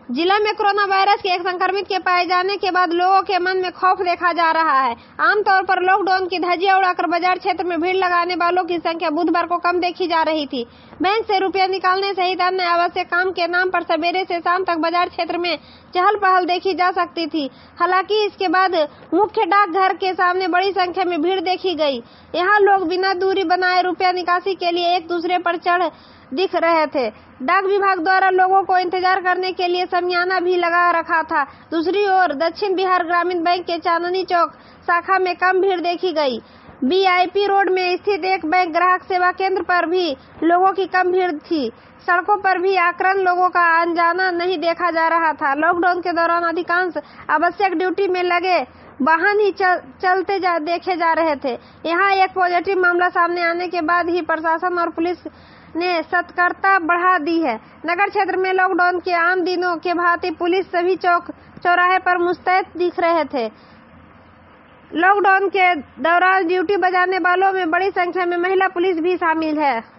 जिला में corona virus के एक संक्रमित के पाए जाने के बाद लोगों के मन में खौफ देखा जा रहा है। आमतौर पर लॉकडाउन की धज्जियां उड़ाकर बाजार क्षेत्र में भीड़ लगाने वालों की संख्या बुधवार को कम देखी जा रही थी। बैंक से रुपया निकालने सहित अन्य आवश्यक काम के नाम पर सवेरे से शाम तक बाजार क्षेत्र में चहल पहल देखी जा सकती थी। हालांकि इसके बाद मुख्य डाकघर के सामने बड़ी संख्या में भीड़ देखी गई। यहाँ लोग बिना दूरी बनाए रुपया निकासी के लिए एक दूसरे पर चढ़ दिख रहे थे। डाक विभाग द्वारा लोगों को इंतजार करने के लिए शमियाना भी लगा रखा था। दूसरी ओर दक्षिण बिहार ग्रामीण बैंक के चांदनी चौक शाखा में कम भीड़ देखी गई। VIP रोड में स्थित एक बैंक ग्राहक सेवा केंद्र पर भी लोगों की कम भीड़ थी। सड़कों पर भी आक्रांत लोगों का आना जाना नहीं देखा जा रहा था। लॉकडाउन के दौरान अधिकांश आवश्यक ड्यूटी में लगे वाहन ही चलते देखे जा रहे थे। यहाँ एक पॉजिटिव मामला सामने आने के बाद ही प्रशासन और पुलिस ने सतर्कता बढ़ा दी है। नगर क्षेत्र में लॉकडाउन के आम दिनों के भांति पुलिस सभी चौक चौराहे पर मुस्तैद दिख रहे थे। लॉकडाउन के दौरान ड्यूटी बजाने वालों में बड़ी संख्या में महिला पुलिस भी शामिल है।